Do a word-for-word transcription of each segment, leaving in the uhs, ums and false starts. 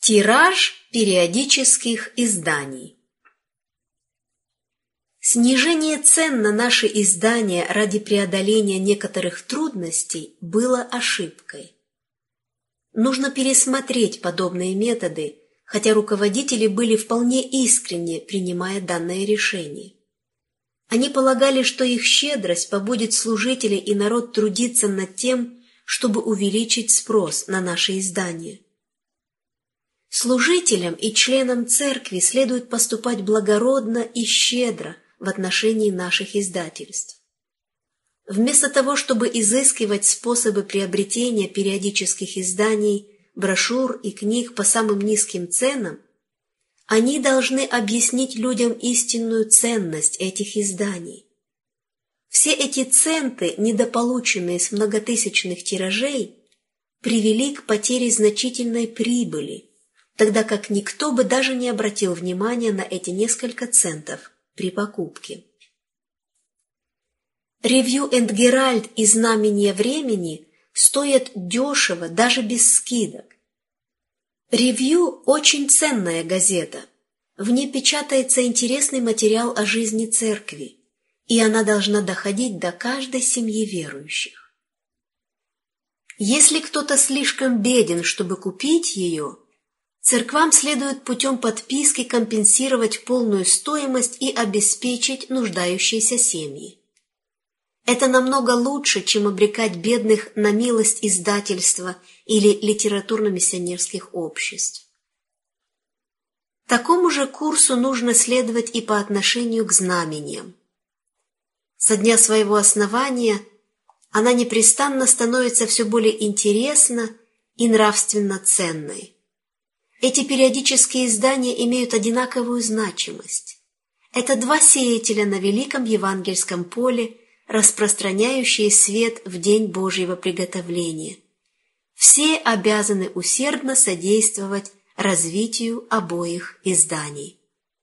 Тираж периодических изданий. Снижение цен на наши издания ради преодоления некоторых трудностей было ошибкой. Нужно пересмотреть подобные методы, хотя руководители были вполне искренне, принимая данное решение. Они полагали, что их щедрость побудит служителей и народ трудиться над тем, чтобы увеличить спрос на наши издания. Служителям и членам церкви следует поступать благородно и щедро в отношении наших издательств. Вместо того, чтобы изыскивать способы приобретения периодических изданий, брошюр и книг по самым низким ценам, они должны объяснить людям истинную ценность этих изданий. Все эти центы, недополученные с многотысячных тиражей, привели к потере значительной прибыли, тогда как никто бы даже не обратил внимания на эти несколько центов при покупке. Review and Herald и Знамение времени стоят дешево, даже без скидок. Review – очень ценная газета. В ней печатается интересный материал о жизни церкви, и она должна доходить до каждой семьи верующих. Если кто-то слишком беден, чтобы купить ее, церквам следует путем подписки компенсировать полную стоимость и обеспечить нуждающиеся семьи. Это намного лучше, чем обрекать бедных на милость издательства или литературно-миссионерских обществ. Такому же курсу нужно следовать и по отношению к знамениям. Со дня своего основания она непрестанно становится все более интересна и нравственно ценной. Эти периодические издания имеют одинаковую значимость. Это два сеятеля на великом евангельском поле, распространяющие свет в день Божьего приготовления. Все обязаны усердно содействовать развитию обоих изданий.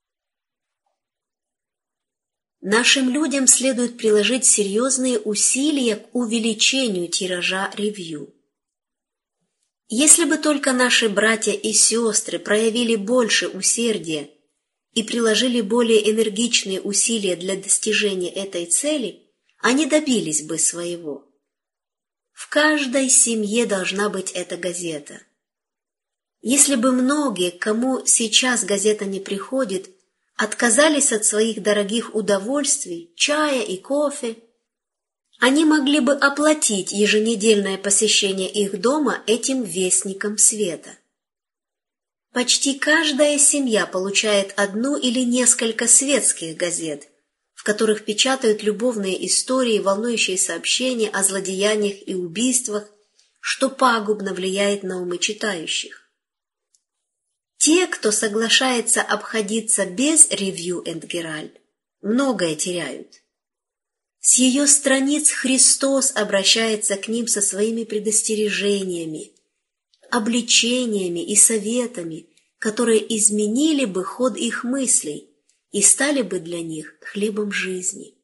Нашим людям следует приложить серьезные усилия к увеличению тиража ревью. Если бы только наши братья и сестры проявили больше усердия и приложили более энергичные усилия для достижения этой цели, они добились бы своего. В каждой семье должна быть эта газета. Если бы многие, к кому сейчас газета не приходит, отказались от своих дорогих удовольствий, чая и кофе, они могли бы оплатить еженедельное посещение их дома этим вестником света. Почти каждая семья получает одну или несколько светских газет, в которых печатают любовные истории, волнующие сообщения о злодеяниях и убийствах, что пагубно влияет на умы читающих. Те, кто соглашается обходиться без Review and Herald, многое теряют. С ее страниц Христос обращается к ним со своими предостережениями, обличениями и советами, которые изменили бы ход их мыслей и стали бы для них хлебом жизни.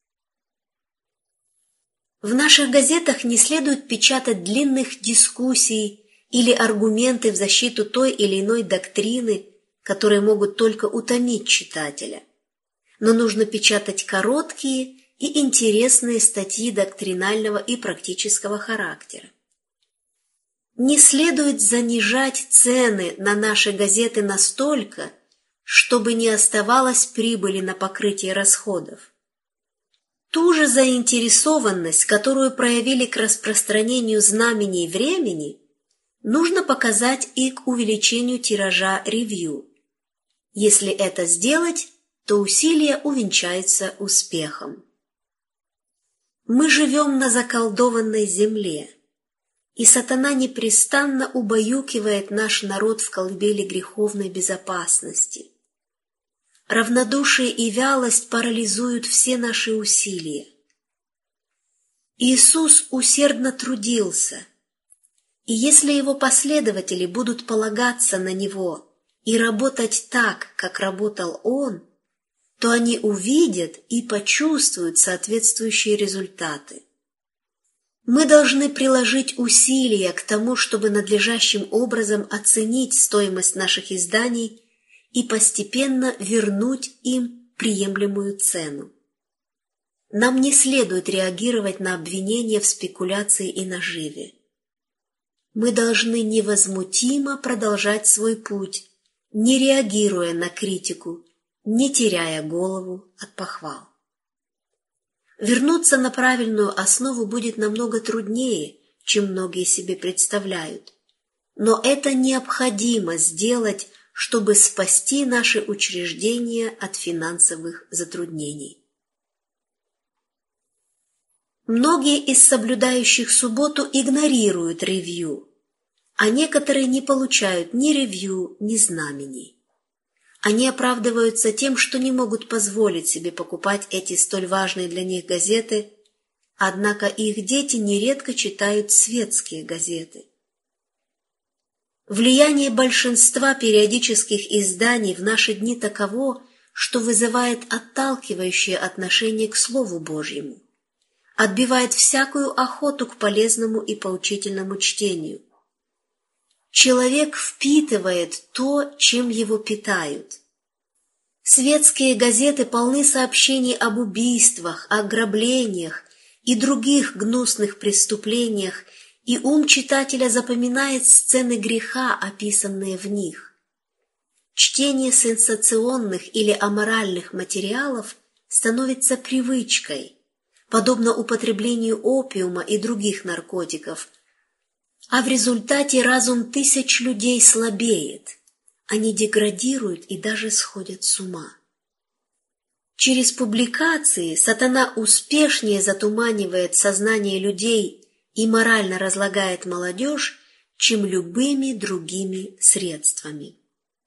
В наших газетах не следует печатать длинных дискуссий или аргументы в защиту той или иной доктрины, которые могут только утомить читателя, но нужно печатать короткие и интересные статьи доктринального и практического характера. Не следует занижать цены на наши газеты настолько, чтобы не оставалось прибыли на покрытие расходов. Ту же заинтересованность, которую проявили к распространению знамений времени, нужно показать и к увеличению тиража ревью. Если это сделать, то усилия увенчаются успехом. Мы живем на заколдованной земле, и сатана непрестанно убаюкивает наш народ в колыбели греховной безопасности. Равнодушие и вялость парализуют все наши усилия. Иисус усердно трудился, и если его последователи будут полагаться на него и работать так, как работал он, то они увидят и почувствуют соответствующие результаты. Мы должны приложить усилия к тому, чтобы надлежащим образом оценить стоимость наших изданий и постепенно вернуть им приемлемую цену. Нам не следует реагировать на обвинения в спекуляции и наживе. Мы должны невозмутимо продолжать свой путь, не реагируя на критику, не теряя голову от похвал. Вернуться на правильную основу будет намного труднее, чем многие себе представляют, но это необходимо сделать, чтобы спасти наши учреждения от финансовых затруднений. Многие из соблюдающих субботу игнорируют ревью, а некоторые не получают ни ревью, ни знамений. Они оправдываются тем, что не могут позволить себе покупать эти столь важные для них газеты, однако их дети нередко читают светские газеты. Влияние большинства периодических изданий в наши дни таково, что вызывает отталкивающее отношение к Слову Божьему, отбивает всякую охоту к полезному и поучительному чтению. Человек впитывает то, чем его питают. Светские газеты полны сообщений об убийствах, ограблениях и других гнусных преступлениях, и ум читателя запоминает сцены греха, описанные в них. Чтение сенсационных или аморальных материалов становится привычкой, подобно употреблению опиума и других наркотиков, а в результате разум тысяч людей слабеет, они деградируют и даже сходят с ума. Через публикации сатана успешнее затуманивает сознание людей и морально разлагает молодежь, чем любыми другими средствами.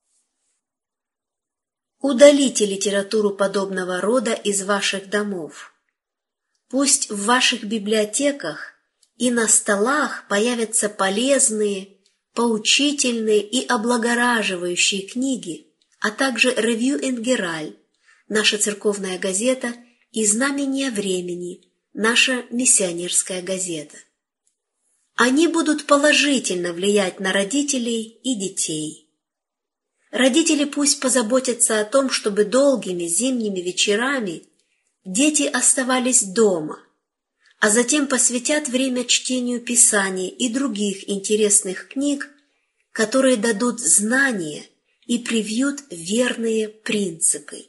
Удалите литературу подобного рода из ваших домов. Пусть в ваших библиотеках и на столах появятся полезные, поучительные и облагораживающие книги, а также «Ревью энд Геральт», наша церковная газета, и «Знамения времени», наша миссионерская газета. Они будут положительно влиять на родителей и детей. Родители пусть позаботятся о том, чтобы долгими зимними вечерами дети оставались дома, а затем посвятят время чтению Писаний и других интересных книг, которые дадут знания и привьют верные принципы.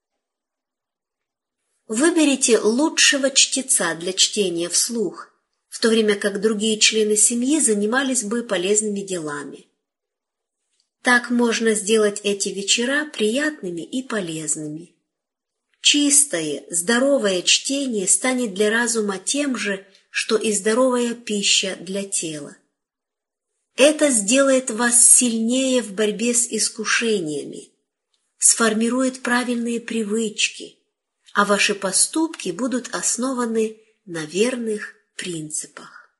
Выберите лучшего чтеца для чтения вслух, в то время как другие члены семьи занимались бы полезными делами. Так можно сделать эти вечера приятными и полезными. Чистое, здоровое чтение станет для разума тем же, что и здоровая пища для тела. Это сделает вас сильнее в борьбе с искушениями, сформирует правильные привычки, а ваши поступки будут основаны на верных принципах.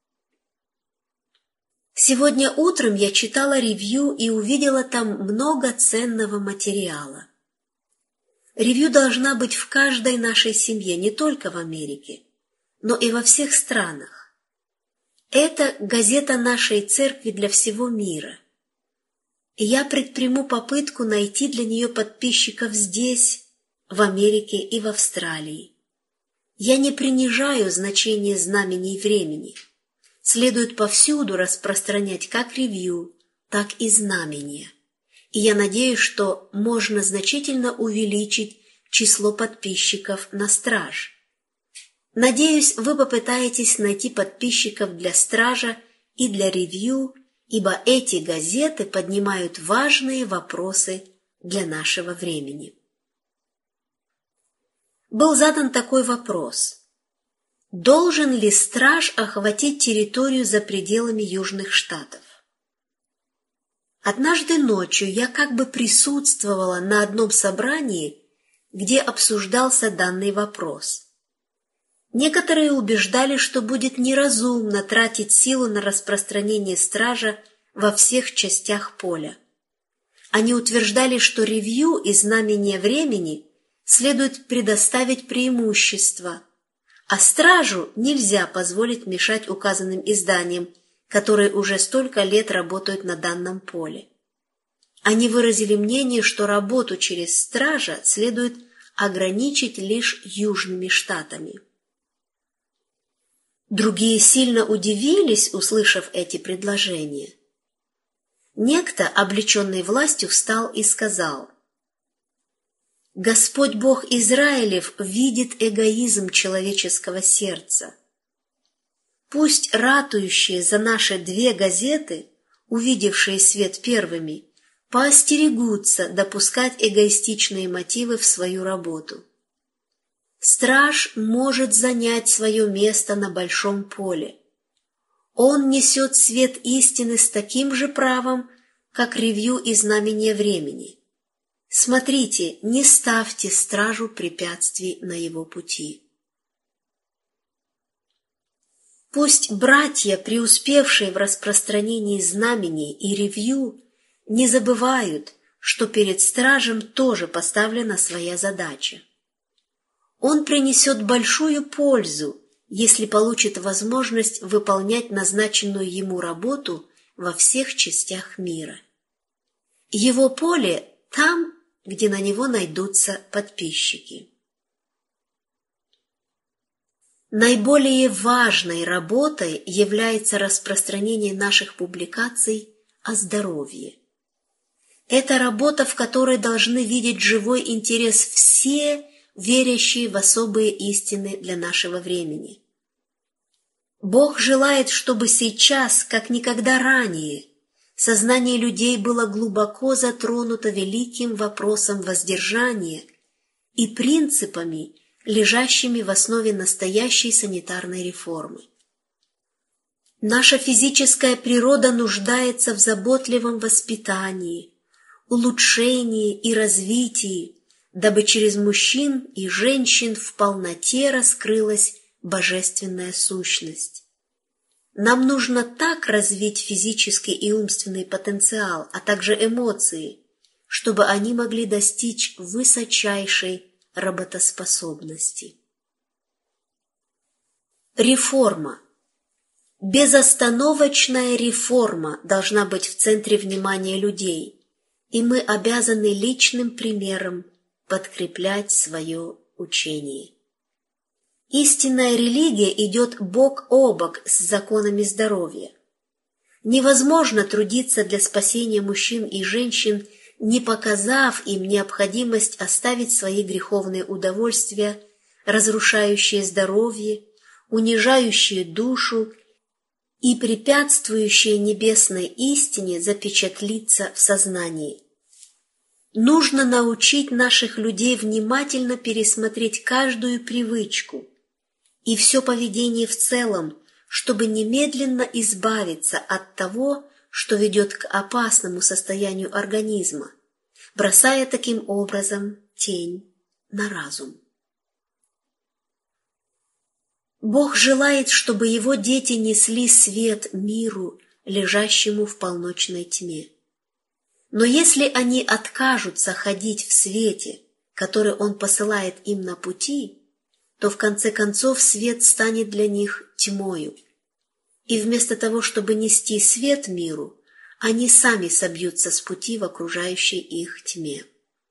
Сегодня утром я читала ревью и увидела там много ценного материала. Ревью должна быть в каждой нашей семье, не только в Америке, но и во всех странах. Это газета нашей церкви для всего мира. И я предприму попытку найти для нее подписчиков здесь, в Америке и в Австралии. Я не принижаю значение знамений времени. Следует повсюду распространять как ревью, так и знамения. И я надеюсь, что можно значительно увеличить число подписчиков на Страж. Надеюсь, вы попытаетесь найти подписчиков для Стража и для ревью, ибо эти газеты поднимают важные вопросы для нашего времени. Был задан такой вопрос: должен ли Страж охватить территорию за пределами Южных Штатов? Однажды ночью я как бы присутствовала на одном собрании, где обсуждался данный вопрос. Некоторые убеждали, что будет неразумно тратить силу на распространение Стража во всех частях поля. Они утверждали, что ревью и знамения времени следует предоставить преимущество, а стражу нельзя позволить мешать указанным изданиям, которые уже столько лет работают на данном поле. Они выразили мнение, что работу через стража следует ограничить лишь южными штатами. Другие сильно удивились, услышав эти предложения. Некто, облеченный властью, встал и сказал: «Господь Бог Израилев видит эгоизм человеческого сердца. Пусть ратующие за наши две газеты, увидевшие свет первыми, поостерегутся допускать эгоистичные мотивы в свою работу. Страж может занять свое место на большом поле. Он несет свет истины с таким же правом, как ревью и знамение времени. Смотрите, не ставьте стражу препятствий на его пути». Пусть братья, преуспевшие в распространении знамений и ревью, не забывают, что перед стражем тоже поставлена своя задача. Он принесет большую пользу, если получит возможность выполнять назначенную ему работу во всех частях мира. Его поле там, где на него найдутся подписчики. Наиболее важной работой является распространение наших публикаций о здоровье. Это работа, в которой должны видеть живой интерес все, верящие в особые истины для нашего времени. Бог желает, чтобы сейчас, как никогда ранее, сознание людей было глубоко затронуто великим вопросом воздержания и принципами, лежащими в основе настоящей санитарной реформы. Наша физическая природа нуждается в заботливом воспитании, улучшении и развитии, дабы через мужчин и женщин в полноте раскрылась божественная сущность. Нам нужно так развить физический и умственный потенциал, а также эмоции, чтобы они могли достичь высочайшей работоспособности. Реформа. Безостановочная реформа должна быть в центре внимания людей, и мы обязаны личным примером подкреплять свое учение. Истинная религия идет бок о бок с законами здоровья. Невозможно трудиться для спасения мужчин и женщин, не показав им необходимость оставить свои греховные удовольствия, разрушающие здоровье, унижающие душу и препятствующие небесной истине запечатлиться в сознании. Нужно научить наших людей внимательно пересмотреть каждую привычку и все поведение в целом, чтобы немедленно избавиться от того, что ведет к опасному состоянию организма, бросая таким образом тень на разум. Бог желает, чтобы его дети несли свет миру, лежащему в полночной тьме. Но если они откажутся ходить в свете, который Он посылает им на пути, то в конце концов свет станет для них тьмою. И вместо того, чтобы нести свет миру, они сами собьются с пути в окружающей их тьме.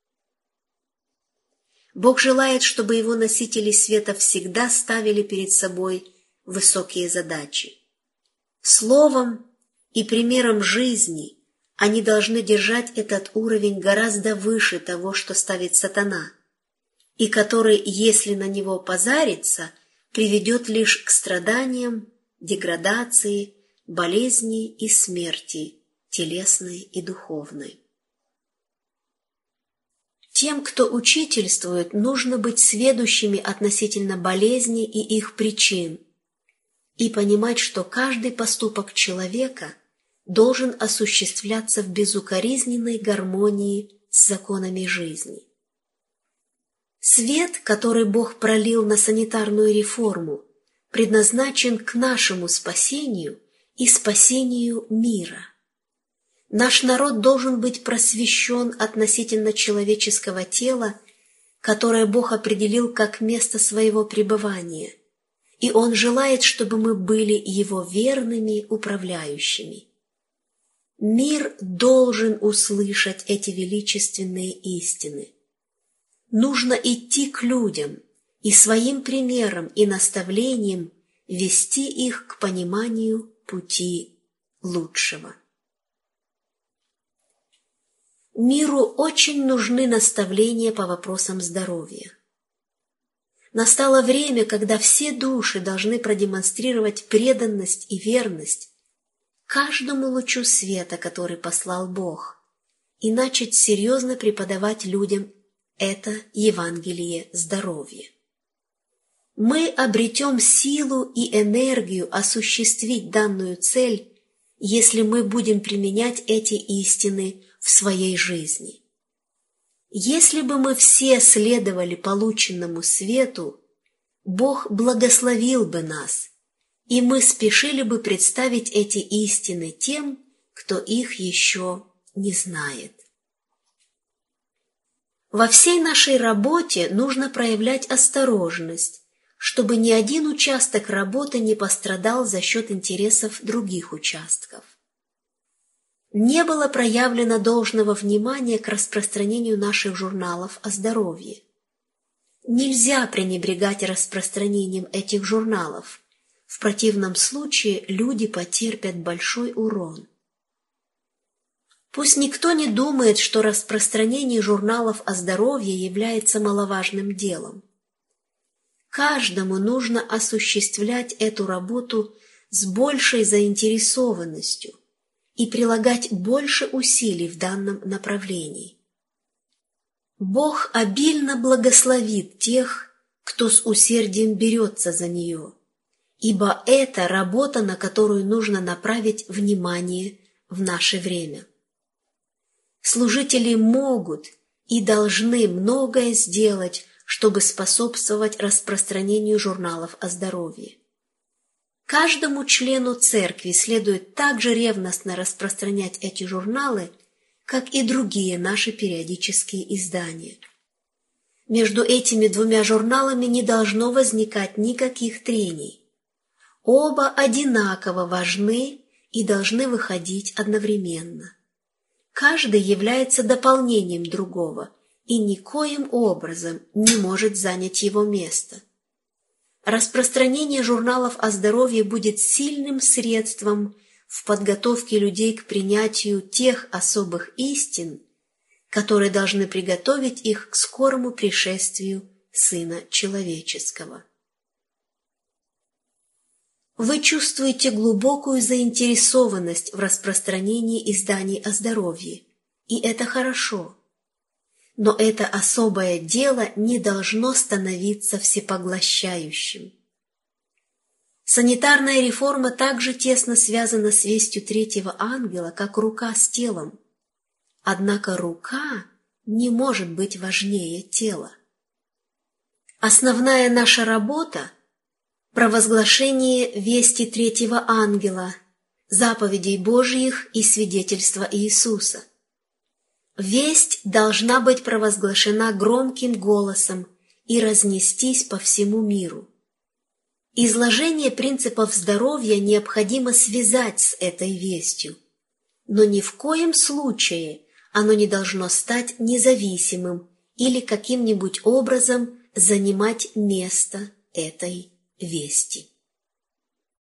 Бог желает, чтобы Его носители света всегда ставили перед собой высокие задачи. Словом и примером жизни они должны держать этот уровень гораздо выше того, что ставит сатана, и который, если на него позариться, приведет лишь к страданиям, деградации, болезни и смерти, телесной и духовной. Тем, кто учительствует, нужно быть сведущими относительно болезней и их причин и понимать, что каждый поступок человека должен осуществляться в безукоризненной гармонии с законами жизни. Свет, который Бог пролил на санитарную реформу, предназначен к нашему спасению и спасению мира. Наш народ должен быть просвещен относительно человеческого тела, которое Бог определил как место своего пребывания, и Он желает, чтобы мы были Его верными управляющими. Мир должен услышать эти величественные истины. Нужно идти к людям и своим примером и наставлением вести их к пониманию пути лучшего. Миру очень нужны наставления по вопросам здоровья. Настало время, когда все души должны продемонстрировать преданность и верность каждому лучу света, который послал Бог, и начать серьезно преподавать людям это Евангелие здоровья. Мы обретем силу и энергию осуществить данную цель, если мы будем применять эти истины в своей жизни. Если бы мы все следовали полученному свету, Бог благословил бы нас, и мы спешили бы представить эти истины тем, кто их еще не знает. Во всей нашей работе нужно проявлять осторожность, чтобы ни один участок работы не пострадал за счет интересов других участков. Не было проявлено должного внимания к распространению наших журналов о здоровье. Нельзя пренебрегать распространением этих журналов, в противном случае люди потерпят большой урон. Пусть никто не думает, что распространение журналов о здоровье является маловажным делом. Каждому нужно осуществлять эту работу с большей заинтересованностью и прилагать больше усилий в данном направлении. Бог обильно благословит тех, кто с усердием берется за нее, ибо это работа, на которую нужно направить внимание в наше время. Служители могут и должны многое сделать, чтобы способствовать распространению журналов о здоровье. Каждому члену церкви следует также ревностно распространять эти журналы, как и другие наши периодические издания. Между этими двумя журналами не должно возникать никаких трений. Оба одинаково важны и должны выходить одновременно. Каждый является дополнением другого и никоим образом не может занять его место. Распространение журналов о здоровье будет сильным средством в подготовке людей к принятию тех особых истин, которые должны приготовить их к скорому пришествию Сына Человеческого. Вы чувствуете глубокую заинтересованность в распространении изданий о здоровье, и это хорошо. Но это особое дело не должно становиться всепоглощающим. Санитарная реформа также тесно связана с вестью третьего ангела, как рука с телом. Однако рука не может быть важнее тела. Основная наша работа – провозглашение вести третьего ангела, заповедей Божьих и свидетельства Иисуса. Весть должна быть провозглашена громким голосом и разнестись по всему миру. Изложение принципов здоровья необходимо связать с этой вестью, но ни в коем случае оно не должно стать независимым или каким-нибудь образом занимать место этой вести.